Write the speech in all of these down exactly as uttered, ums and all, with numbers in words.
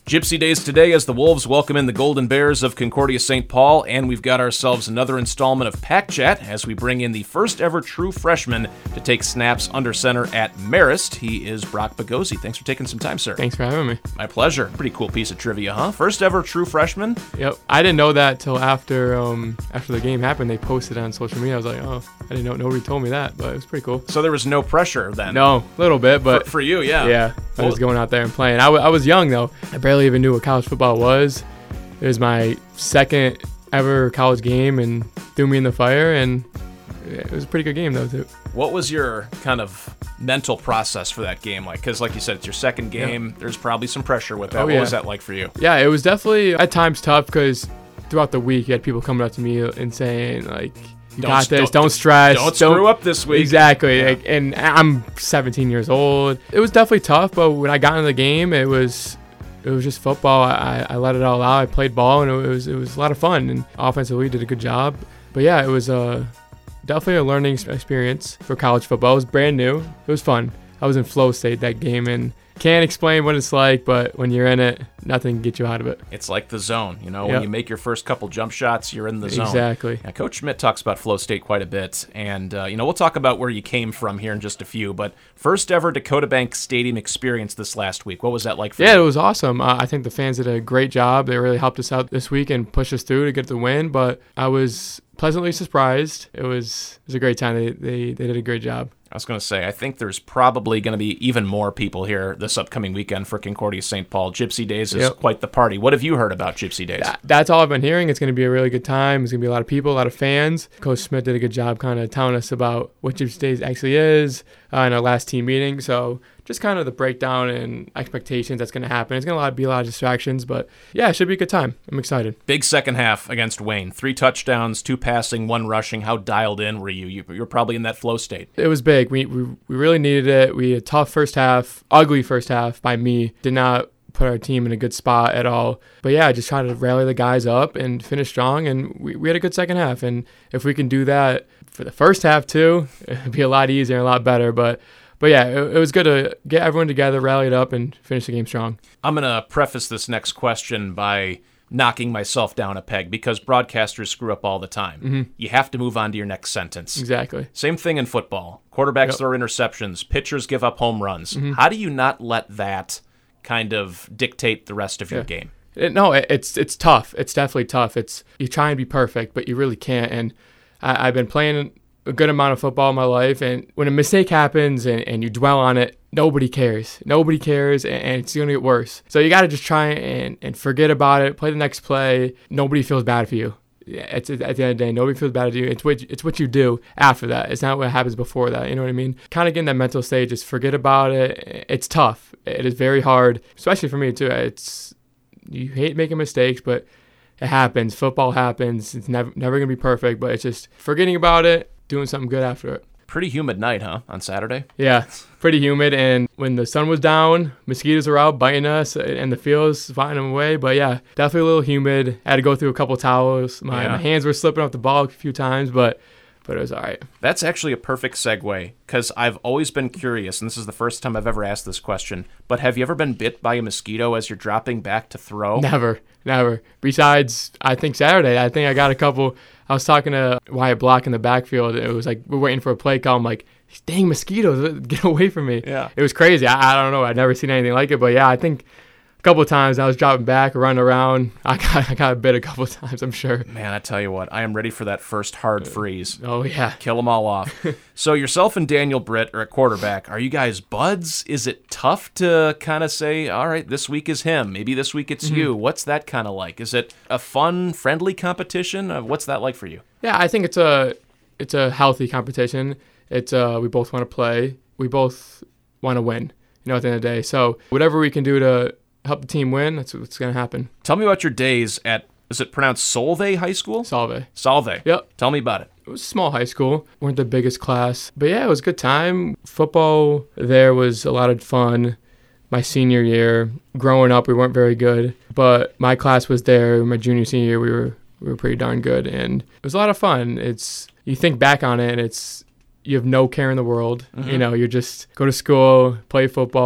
Gypsy Days today as the Wolves welcome in the Golden Bears of Concordia Saint Paul, and we've got ourselves another installment of Pack Chat as we bring in the first ever true freshman to take snaps under center at Marist. He is Brock Boghosi. Thanks for taking some time, sir. Thanks for having me. My pleasure. Pretty cool piece of trivia, huh? First ever true freshman? Yep. I didn't know that till after um after the game happened. They posted it on social media. I was like, oh, I didn't know. Nobody told me that, but it was pretty cool. So there was no pressure then? No, a little bit, but for, for you, yeah. Yeah. I Well, was going out there and playing. I, w- I was young though. I barely even knew what college football was. It was my second ever college game and threw me in the fire, and it was a pretty good game though too. What was your kind of mental process for that game like? Because like you said, it's your second game. Yeah. There's probably some pressure with that. Oh, what yeah. was that like for you? Yeah, it was definitely at times tough because throughout the week you had people coming up to me and saying like, you Don't- got this, don't- don't stress. Don't screw up this week. Exactly. Yeah. Like, and I'm seventeen years old. It was definitely tough, but when I got into the game, it was it was just football. I, I let it all out. I played ball, and it was it was a lot of fun. And offensively, did a good job. But yeah, it was uh, definitely a learning experience for college football. It was brand new. It was fun. I was in flow state that game, and can't explain what it's like, but when you're in it, nothing can get you out of it. It's like the zone. You know, when Yep. you make your first couple jump shots, you're in the zone. Exactly. Yeah, Coach Schmidt talks about flow state quite a bit, and uh, you know we'll talk about where you came from here in just a few. But first ever Dakota Bank Stadium experience this last week. What was that like for Yeah, you? it was awesome. Uh, I think the fans did a great job. They really helped us out this week and pushed us through to get the win. But I was pleasantly surprised. It was it was a great time. They they, they did a great job. I was going to say, I think there's probably going to be even more people here this upcoming weekend for Concordia Saint Paul. Gypsy Days is Yep. quite the party. What have you heard about Gypsy Days? That- That's all I've been hearing. It's going to be a really good time. There's going to be a lot of people, a lot of fans. Coach Smith did a good job kind of telling us about what Gypsy Days actually is uh, in our last team meeting. So just kind of the breakdown and expectations that's going to happen. It's going to be a lot of distractions, but yeah, it should be a good time. I'm excited. Big second half against Wayne. Three touchdowns, two passing, one rushing. How dialed in were you? You you were probably in that flow state. It was big. We, we we really needed it. We had a tough first half, ugly first half by me. Did not put our team in a good spot at all. But yeah, just trying to rally the guys up and finish strong. And we, we had a good second half. And if we can do that for the first half too, it'd be a lot easier and a lot better. But But yeah, it, it was good to get everyone together, rally it up, and finish the game strong. I'm going to preface this next question by knocking myself down a peg because broadcasters screw up all the time. Mm-hmm. You have to move on to your next sentence. Exactly. Same thing in football. Quarterbacks Yep. throw interceptions. Pitchers give up home runs. Mm-hmm. How do you not let that kind of dictate the rest of your Yeah. game? It, no, it, it's it's tough. It's definitely tough. It's you try and be perfect, but you really can't. And I, I've been playing a good amount of football in my life, and when a mistake happens and, and you dwell on it, nobody cares. Nobody cares, and, and it's going to get worse. So you got to just try and, and forget about it, play the next play. Nobody feels bad for you. It's, at the end of the day, nobody feels bad for you. It's what, it's what you do after that. It's not what happens before that. You know what I mean? Kind of get in that mental stage, just forget about it. It's tough. It is very hard, especially for me too. It's you hate making mistakes, but it happens. Football happens. It's never never going to be perfect, but it's just forgetting about it, doing something good after it. Pretty humid night, huh, on Saturday? Yeah, pretty humid, and when the sun was down, mosquitoes were out biting us, and the fields fighting them away. But yeah, definitely a little humid. I had to go through a couple towels. My, Yeah. my hands were slipping off the ball a few times, but but it was all right. That's actually a perfect segue because I've always been curious, and this is the first time I've ever asked this question, but have you ever been bit by a mosquito as you're dropping back to throw? Never, never. Besides, I think Saturday, I think I got a couple. I was talking to Wyatt Block in the backfield. It was like we're waiting for a play call. I'm like, dang mosquitoes, get away from me. Yeah. It was crazy. I, I don't know. I'd never seen anything like it. But yeah, I think a couple of times I was dropping back, running around. I got, I got bit a couple of times, I'm sure. Man, I tell you what, I am ready for that first hard freeze. Oh, yeah. Kill them all off. So yourself and Daniel Britt are at quarterback. Are you guys buds? Is it tough to kind of say, all right, this week is him. Maybe this week it's Mm-hmm. you. What's that kind of like? Is it a fun, friendly competition? Uh, What's that like for you? Yeah, I think it's a it's a healthy competition. It's uh we both want to play. We both want to win, you know, at the end of the day. So whatever we can do to help the team win, that's what's going to happen. Tell me about your days at, is it pronounced Solvay High School? Salve. Salve. Yep. Tell me about it. It was a small high school. Weren't the biggest class. But yeah, it was a good time. Football there was a lot of fun. My senior year, growing up, we weren't very good. But my class was there. My junior, senior year, we were we were pretty darn good. And it was a lot of fun. It's you think back on it, and it's you have no care in the world. Mm-hmm. You know, you just go to school, play football,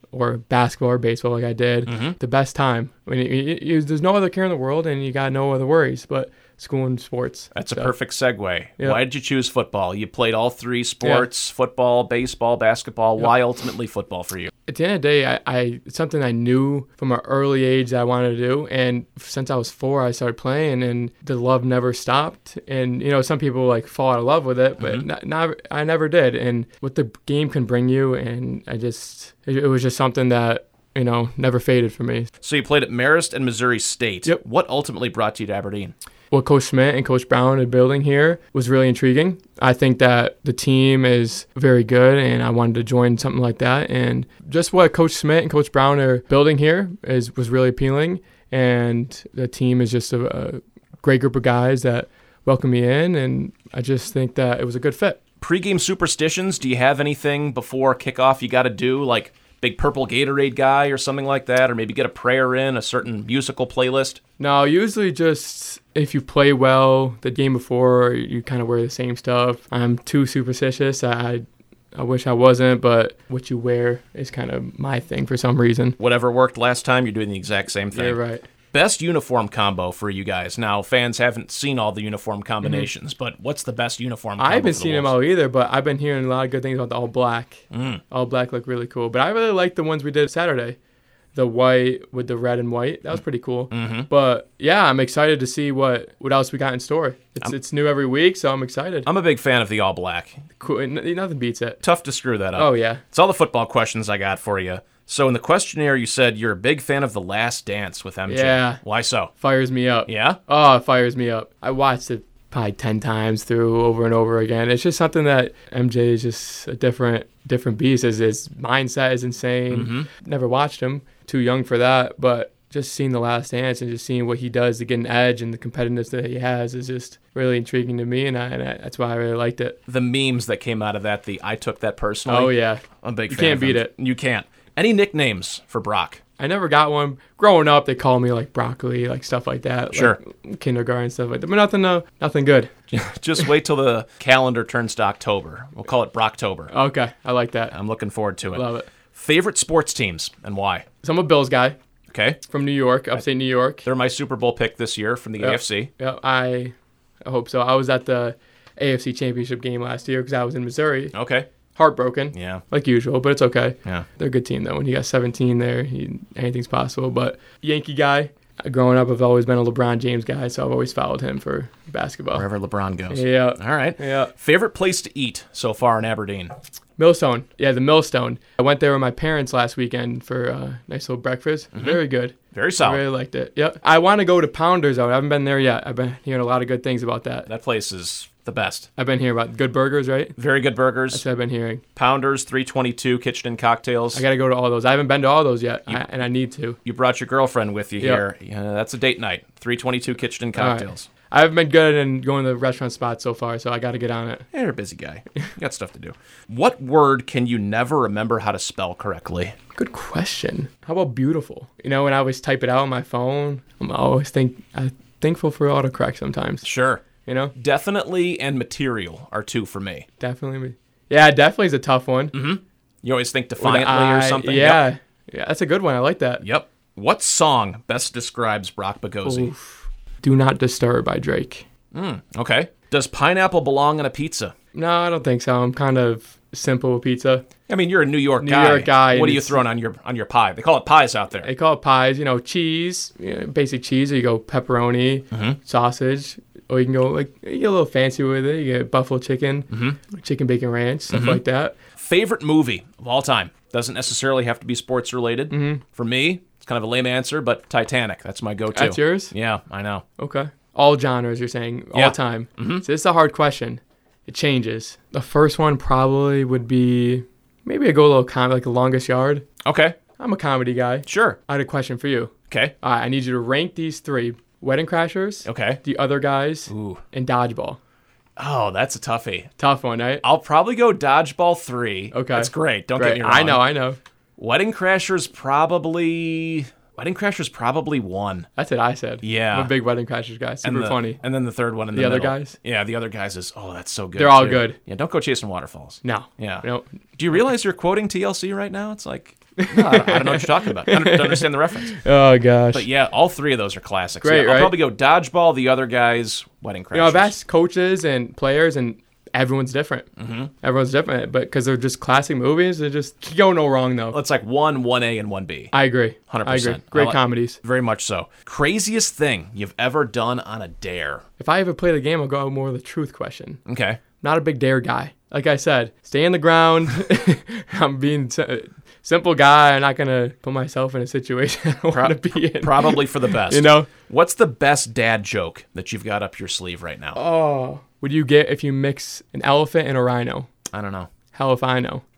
or basketball or baseball like I did, Mm-hmm. the best time. When you, you, you, there's no other care in the world and you got no other worries but school and sports. That's So, a perfect segue. Yeah. Why did you choose football? You played all three sports, football, baseball, basketball. Why ultimately football for you? At the end of the day, I, I it's something I knew from an early age that I wanted to do. And since I was four, I started playing and the love never stopped. And, you know, some people like fall out of love with it, but Mhm. not, not, I never did. And what the game can bring you, and I just, it, it was just something that, you know, never faded for me. So you played at Marist and Missouri State. Yep. What ultimately brought you to Aberdeen? What Coach Schmidt and Coach Brown are building here was really intriguing. I think that the team is very good, and I wanted to join something like that. And just what Coach Schmidt and Coach Brown are building here is was really appealing. And the team is just a, a great group of guys that welcome me in, and I just think that it was a good fit. Pre-game superstitions, do you have anything before kickoff you got to do, like big purple Gatorade guy or something like that, or maybe get a prayer in, a certain musical playlist? No, usually just if you play well the game before, you kind of wear the same stuff. I'm too superstitious. I I wish I wasn't, but what you wear is kind of my thing for some reason. Whatever worked last time, you're doing the exact same thing. Yeah, right. Best uniform combo for you guys. Now, fans haven't seen all the uniform combinations, mm-hmm. but what's the best uniform combo I haven't for the seen them Wolves? all either, but I've been hearing a lot of good things about the all black. Mm. All black look really cool. But I really like the ones we did Saturday. The white with the red and white. That was pretty cool. Mm-hmm. But yeah, I'm excited to see what, what else we got in store. It's I'm- it's new every week, so I'm excited. I'm a big fan of the all black. Cool. N- Nothing beats it. Tough to screw that up. Oh, yeah. It's all the football questions I got for you. So in the questionnaire, you said you're a big fan of The Last Dance with M J. Yeah. Why so? Fires me up. Yeah? Oh, it fires me up. I watched it probably ten times through over and over again. It's just something that M J is just a different different beast. His, his mindset is insane. Mm-hmm. Never watched him. Too young for that. But just seeing The Last Dance and just seeing what he does to get an edge and the competitiveness that he has is just really intriguing to me. And, I, and I, that's why I really liked it. The memes that came out of that, the I took that personally. Oh, yeah. I'm a big You fan can't of beat him. it. You can't. Any nicknames for Brock? I never got one. Growing up, they called me like broccoli, like stuff like that. Sure. Like kindergarten stuff like that. But nothing, uh, nothing good. Just wait till the calendar turns to October. We'll call it Brocktober. Okay, I like that. I'm looking forward to it. Love it. Favorite sports teams and why? So I'm a Bills guy Okay. from New York, upstate New York. They're my Super Bowl pick this year from the Yep. A F C. Yeah, I, I hope so. I was at the A F C Championship game last year because I was in Missouri. Okay. Heartbroken, Yeah. like usual, but it's okay. Yeah. They're a good team, though. When you got seventeen there, you, anything's possible. But Yankee guy, growing up, I've always been a LeBron James guy, so I've always followed him for basketball. Wherever LeBron goes. Yeah. All right. Yeah. Favorite place to eat so far in Aberdeen? Millstone. Yeah, the Millstone. I went there with my parents last weekend for a nice little breakfast. Mm-hmm. Very good. Very I solid. really liked it. Yep. I want to go to Pounders, though. I haven't been there yet. I've been hearing a lot of good things about that. That place is the best. I've been hearing about good burgers, right? Very good That's burgers. what I've been hearing. Pounders, three twenty-two, kitchen and cocktails. I got to go to all those. I haven't been to all those yet, I, and I need to. You brought your girlfriend with you Yeah. here. Yeah, that's a date night. three twenty-two, kitchen and All right. cocktails. I haven't been good in going to the restaurant spots so far, so I got to get on it. Yeah, you're a busy guy. You got stuff to do. What word can you never remember how to spell correctly? Good question. How about beautiful? You know, when I always type it out on my phone, I'm always think I'm thankful for autocorrect sometimes. Sure. You know, Definitely and material are two for me. definitely. Yeah, definitely is a tough one. Mm-hmm. You always think With defiantly I- or something. Yeah, Yep. yeah, that's a good one. I like that. Yep. What song best describes Brock Boghosi? Oof. Do Not Disturb by Drake. Mm, okay. Does pineapple belong on a pizza? No, I don't think so. I'm kind of simple with pizza. I mean, you're a New York New guy. York guy, What are and you it's- throwing on your on your pie? They call it pies out there. They call it pies, you know, cheese, you know, basic cheese, or you go pepperoni, Mhm. sausage, or you can go like, you get a little fancy with it. You get buffalo chicken, Mhm. chicken bacon ranch, stuff Mhm. like that. Favorite movie of all time? Doesn't necessarily have to be sports related. Mhm. For me, it's kind of a lame answer, but Titanic. That's my go-to. That's yours? Yeah, I know. Okay. All genres, you're saying, all Yeah. time. Mhm. So this is a hard question. It changes. The first one probably would be, maybe I go a little com like The Longest Yard. Okay, I'm a comedy guy. sure. I had a question for you. Okay, All right, I need you to rank these three: Wedding Crashers, okay. The Other Guys, Ooh. and Dodgeball. Oh, that's a toughie. Tough one, right? I'll probably go Dodgeball three. Okay. That's great. Don't Great. get me wrong. I know, I know. Wedding Crashers probably... Wedding Crashers probably one. That's what I said. Yeah. I'm a big Wedding Crashers guy. Super and the, funny. And then the third one in the, The Other middle. Guys? Yeah, The Other Guys is... Oh, that's so good, They're all too. good. Yeah, don't go chasing waterfalls. No. Yeah. No. Do you realize you're quoting T L C right now? It's like... No, I, don't, I don't know what you're talking about. I don't, don't understand the reference. Oh, gosh. But yeah, all three of those are classics. Great, yeah, I'll right? probably go Dodgeball, the other guys, Wedding Crashers. You know, I've asked coaches and players, and everyone's different. Mm-hmm. Everyone's different, but because they're just classic movies, they just you go no wrong, though. It's like one, one A, and one B. I agree. one hundred I percent. agree. Great I like- comedies. Very much so. Craziest thing you've ever done on a dare? If I ever play the game, I'll go more with the truth question. Okay. Not a big dare guy. Like I said, stay in the ground. I'm being a simple guy. I'm not going to put myself in a situation I don't want to be in. Probably for the best. You know? What's the best dad joke that you've got up your sleeve right now? Oh. Would you get if you mix an elephant and a rhino? I don't know. Hell if I know.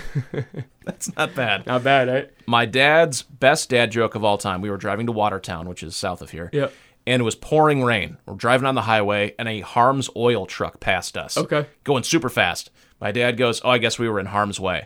That's not bad. Not bad, right? My dad's best dad joke of all time. We were driving to Watertown, which is south of here. Yep. And it was pouring rain. We're driving on the highway, and a Harm's Oil truck passed us. Okay. Going super fast. My dad goes, oh, I guess we were in harm's way.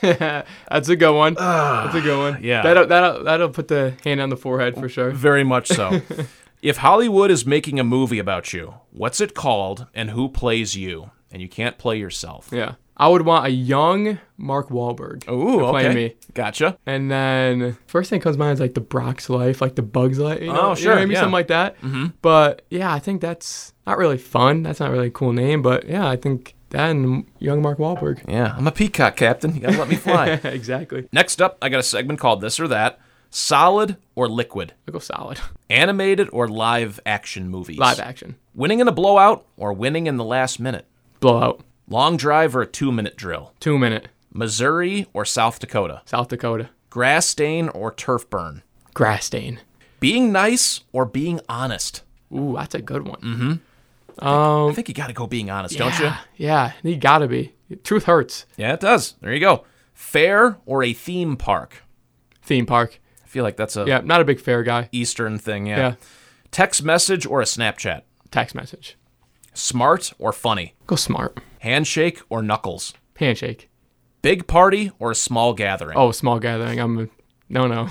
That's a good one. That's a good one. yeah. That'll, that'll, that'll put the hand on the forehead for sure. Very much so. If Hollywood is making a movie about you, what's it called, and who plays you? And you can't play yourself. Yeah. I would want a young Mark Wahlberg Ooh, to play okay. me. Gotcha. And then first thing that comes to mind is like the Brock's Life, like the Bug's Life. You know, Oh, you know sure, what I mean? yeah. Something like that. Mm-hmm. But yeah, I think that's not really fun. That's not really a cool name. But yeah, I think that and young Mark Wahlberg. Yeah, I'm a peacock captain. You gotta let me fly. Exactly. Next up, I got a segment called This or That. Solid or liquid? I'll go solid. Animated or live action movies? Live action. Winning in a blowout or winning in the last minute? Blowout. Long drive or a two-minute drill? Two minute. Missouri or South Dakota? South Dakota. Grass stain or turf burn? Grass stain. Being nice or being honest? Ooh, that's a good one. Mm-hmm. Um, I think you got to go being honest, don't you? Yeah, yeah, you gotta be. Truth hurts. Yeah, it does. There you go. Fair or a theme park? Theme park. I feel like that's a Yeah, not a big fair guy. Eastern thing, yeah. Yeah. Text message or a Snapchat? Text message. Smart or funny? Go smart. Handshake or knuckles? Handshake. Big party or a small gathering? Oh, small gathering. I'm a, no, no.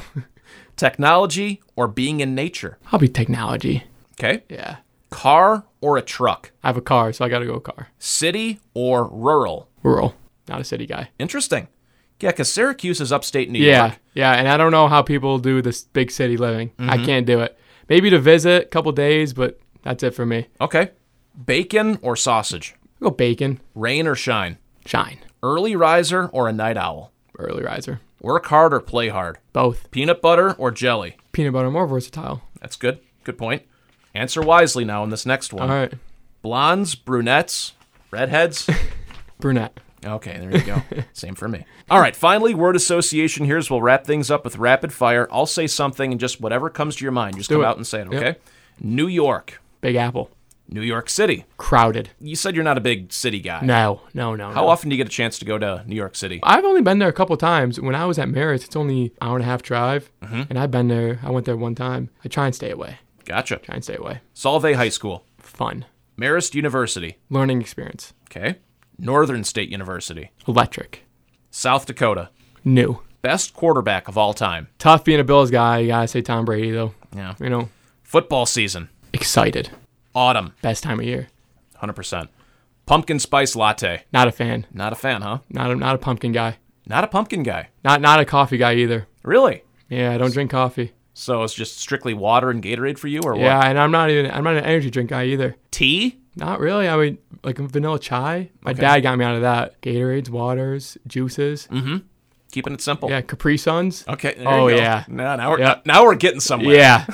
Technology or being in nature? I'll be technology. Okay. Yeah. Car or a truck? I have a car, so I gotta go car. City or rural? Rural. Not a city guy. Interesting. Yeah, because Syracuse is upstate New Yeah, York. yeah, and I don't know how people do this big city living. I Mm-hmm. can't do it. Maybe to visit a couple days, but that's it for me. Okay. Bacon or sausage? I'll go bacon. Rain or shine? Shine. Early riser or a night owl? Early riser. Work hard or play hard? Both. Peanut butter or jelly? Peanut butter more versatile. That's good. Good point. Answer wisely now in this next one. All right. Blondes, brunettes, redheads? Brunette. Okay, there you go. Same for me. All right, finally, word association here as we'll wrap things up with rapid fire. I'll say something and just whatever comes to your mind, just Do come it. out and say it, okay? Yep. New York, Big Apple. New York City. Crowded. You said you're not a big city guy. No, no, no. How no. often do you get a chance to go to New York City? I've only been there a couple times. When I was at Marist, it's only an hour and a half drive, Mm-hmm. and I've been there. I went there one time. I try and stay away. Gotcha. Try and stay away. Solvay High School, Fun. Marist University, Learning experience. okay? Northern State University, Electric. South Dakota. New. Best quarterback of all time. Tough being a Bills guy. You gotta say Tom Brady though. Yeah. You know, Football season, excited. autumn, Best time of year. one hundred percent. Pumpkin spice latte. Not a fan. Not a fan, huh? Not a, not a pumpkin guy. Not a pumpkin guy. Not not a coffee guy either. Really? Yeah, I don't drink coffee. So it's just strictly water and Gatorade for you, or Yeah, what? and I'm not even I'm not an energy drink guy either. Tea? Not really. I mean, like vanilla chai. My Okay. dad got me out of that. Gatorades, waters, juices. Mm-hmm. Keeping it simple. Yeah, Capri Suns. Okay. there Oh, you go. yeah. Now, now we're Yeah. now we're getting somewhere. Yeah.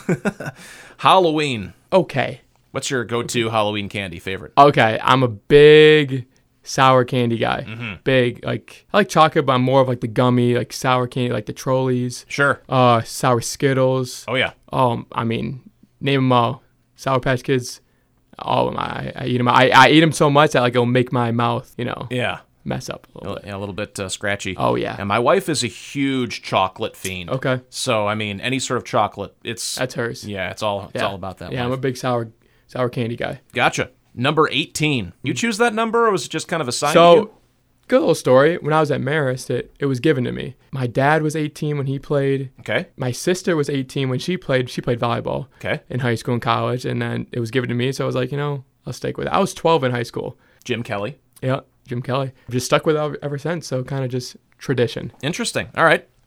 Halloween. Okay. What's your go-to Halloween candy favorite? Okay. I'm a big sour candy guy. Mm-hmm. Big. Like I like chocolate, but I'm more of like the gummy, like sour candy, like the Trolleys. Sure. Uh, sour Skittles. Oh yeah. Um, I mean, name them all. Sour Patch Kids. All of them. I, I eat them. I, I eat them so much that like it'll make my mouth, you know, Yeah. mess up a little bit. Yeah, a little bit uh, scratchy. Oh yeah. And my wife is a huge chocolate fiend. Okay. So I mean, any sort of chocolate, it's That's hers. yeah, it's all it's Yeah. all about that. Yeah, I'm life. a big sour sour candy guy. Gotcha. Number eighteen. You choose that number, or was it just kind of assigned to So, you? good little story. When I was at Marist, it, it was given to me. My dad was eighteen when he played. Okay. My sister was eighteen when she played. She played volleyball Okay. in high school and college, and then it was given to me. So I was like, you know, I'll stick with it. I was twelve in high school. Jim Kelly. Yeah, Jim Kelly. I've just stuck with it ever since. So kind of just tradition. Interesting. All right.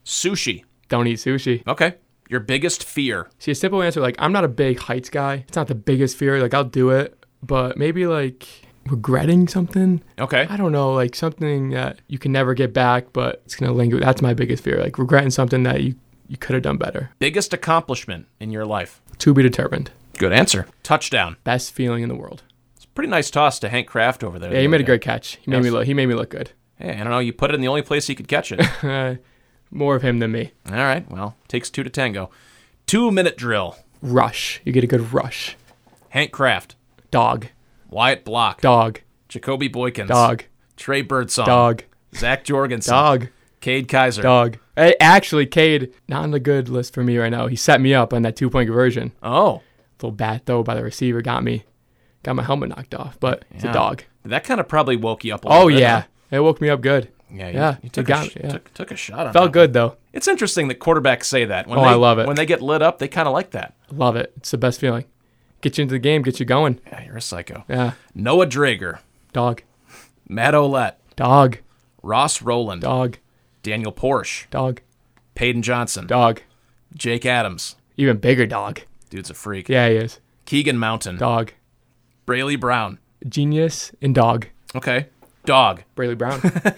Sushi. Don't eat sushi. Okay. Your biggest fear. See, a simple answer, like, I'm not a big heights guy. It's not the biggest fear. Like, I'll do it. But maybe, like, regretting something. Okay. I don't know, like, something that you can never get back, but it's going to linger. That's my biggest fear. Like, regretting something that you, you could have done better. Biggest accomplishment in your life. To be determined. Good answer. Touchdown. Best feeling in the world. It's a pretty nice toss to Hank Kraft over there. Yeah, he made a great catch. He made Yes. me look. He made me look good. Hey, I don't know. You put it in the only place he could catch it. More of him than me. All right. Well, takes two to tango. Two-minute drill. Rush. You get a good rush. Hank Kraft. Dog. Wyatt Block. Dog. Jacoby Boykins. Dog. Trey Birdsong. Dog. Zach Jorgensen. Dog. Cade Kaiser. Dog. Hey, actually, Cade, not on the good list for me right now. He set me up on that two-point conversion. Oh. Little bad throw by the receiver got me. Got my helmet knocked off, but it's Yeah. a dog. That kind of probably woke you up a little Oh, bit. yeah. huh? It woke me up good. Yeah, you, Yeah, you it took, got a, sh- me, yeah. took, took a shot on Felt that good, though. one. It's interesting that quarterbacks say that. When Oh, they, I love it. When they get lit up, they kind of like that. Love it. It's the best feeling. Get you into the game, get you going. Yeah, you're a psycho. Yeah. Noah Drager. Dog. Matt Olette. Dog. Ross Rowland. Dog. Daniel Porsche. Dog. Peyton Johnson. Dog. Jake Adams. Even bigger dog. Dude's a freak. Yeah, he is. Keegan Mountain. Dog. Brayley Brown. Genius and dog. Okay. Dog. Brayley Brown.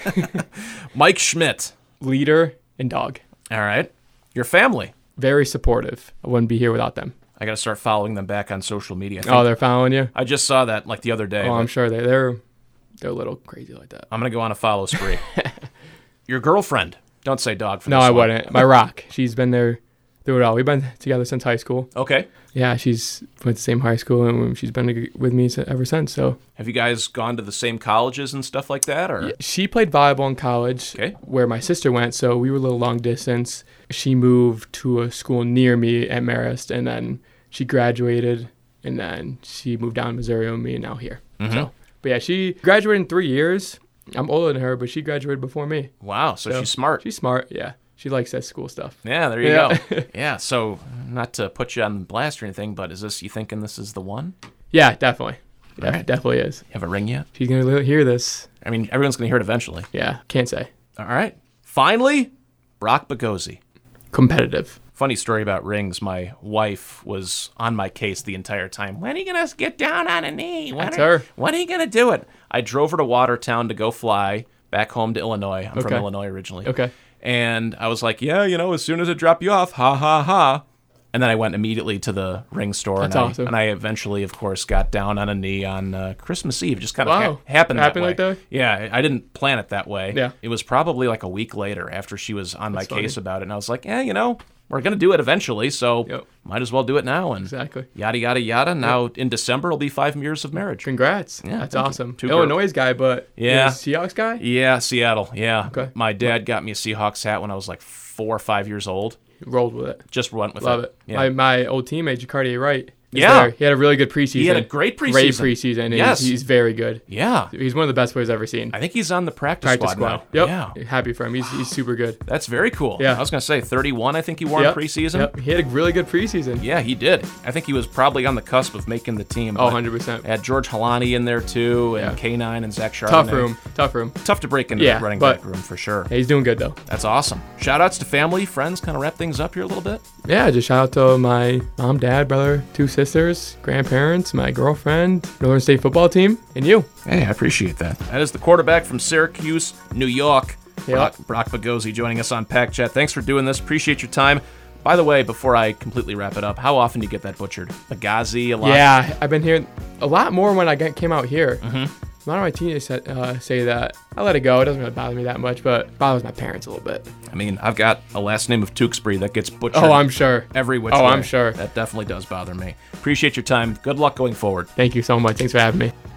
Mike Schmidt. Leader and dog. All right. Your family. Very supportive. I wouldn't be here without them. I got to start following them back on social media. I, think- Oh, they're following you? I just saw that like the other day. Oh, I'm but sure they, they're they're a little crazy like that. I'm going to go on a follow spree. Your girlfriend. Don't say dog for No, this I one. wouldn't. My rock. She's been there through it all. We've been together since high school. Okay. Yeah, she's went to the same high school, and she's been with me s- ever since. So Have you guys gone to the same colleges and stuff like that? Or she played volleyball in college, Okay. where my sister went. So we were a little long distance. She moved to a school near me at Marist, and then she graduated, and then she moved down to Missouri with me, and now here. Mm-hmm. So, but yeah, she graduated in three years. I'm older than her, but she graduated before me. Wow, so, So she's smart. She's smart. Yeah, she likes that school stuff. Yeah, there you Yeah. go. Yeah, so not to put you on blast or anything, but is this you thinking this is the one? Yeah, definitely. Yeah, Alright. definitely is. You have a ring yet? She's gonna li- hear this. I mean, everyone's going to hear it eventually. Yeah, can't say. All right. Finally, Brock Boghosi. Competitive. Funny story about rings. My wife was on my case the entire time. When are you going to get down on a knee? When That's are, her. When are you going to do it? I drove her to Watertown to go fly back home to Illinois. I'm from Okay. Illinois originally. Okay. And I was like, yeah, you know, as soon as I drop you off, ha, ha, ha. And then I went immediately to the ring store. That's and I, awesome. And I eventually, of course, got down on a knee on uh, Christmas Eve. Just kind of Wow. ha- happened, Happened that like way. that? Yeah, I I didn't plan it that way. Yeah. It was probably like a week later after she was on That's my case funny. about it. And I was like, yeah, you know, we're going to do it eventually. So Yep. might as well do it now. And Exactly. yada, yada, yada. Now in December will be five years of marriage. Congrats. Yeah, That's thank you. awesome. Two Illinois guy, but Yeah. you're a Seahawks guy? Yeah, Seattle. Yeah. Okay. My dad got me a Seahawks hat when I was like four or five years old. Rolled with it. Just went with Love it. Yeah. My my old teammate, Jacardier Wright. is Yeah. there. He had a really good preseason. He had a great Great preseason. preseason. And Yes. he's, he's very good. Yeah. He's one of the best players I've ever seen. I think he's on the practice, Practice squad, squad. now. Yep. Yeah. Happy for him. He's, he's super good. That's very cool. Yeah. I was going to say thirty-one, I think he wore Yep. in preseason. Yep. He had a really good preseason. Yeah, he did. I think he was probably on the cusp of making the team. Oh, but one hundred percent. I had George Halani in there too, and Yeah. K nine and Zach Charbonnet. Tough room. Tough room. Tough to break into Yeah, the running but- back room for sure. Yeah, he's doing good, though. That's awesome. Shout outs to family, friends, kind of wrap things up here a little bit. Yeah, just shout out to my mom, dad, brother, two sisters, grandparents, my girlfriend, Northern State football team, and you. Hey, I appreciate that. That is the quarterback from Syracuse, New York, Yep. Brock, Brock Boghosi, joining us on Pack Chat. Thanks for doing this. Appreciate your time. By the way, before I completely wrap it up, how often do you get that butchered? Boghosi a lot? Yeah, I've been hearing a lot more when I got, came out here. Mhm. A lot of my teammates said, uh, say that. I let it go. It doesn't really bother me that much, but it bothers my parents a little bit. I mean, I've got a last name of Tewksbury that gets butchered Oh, I'm sure. every which Oh, way. I'm sure. That definitely does bother me. Appreciate your time. Good luck going forward. Thank you so much. Thanks for having me.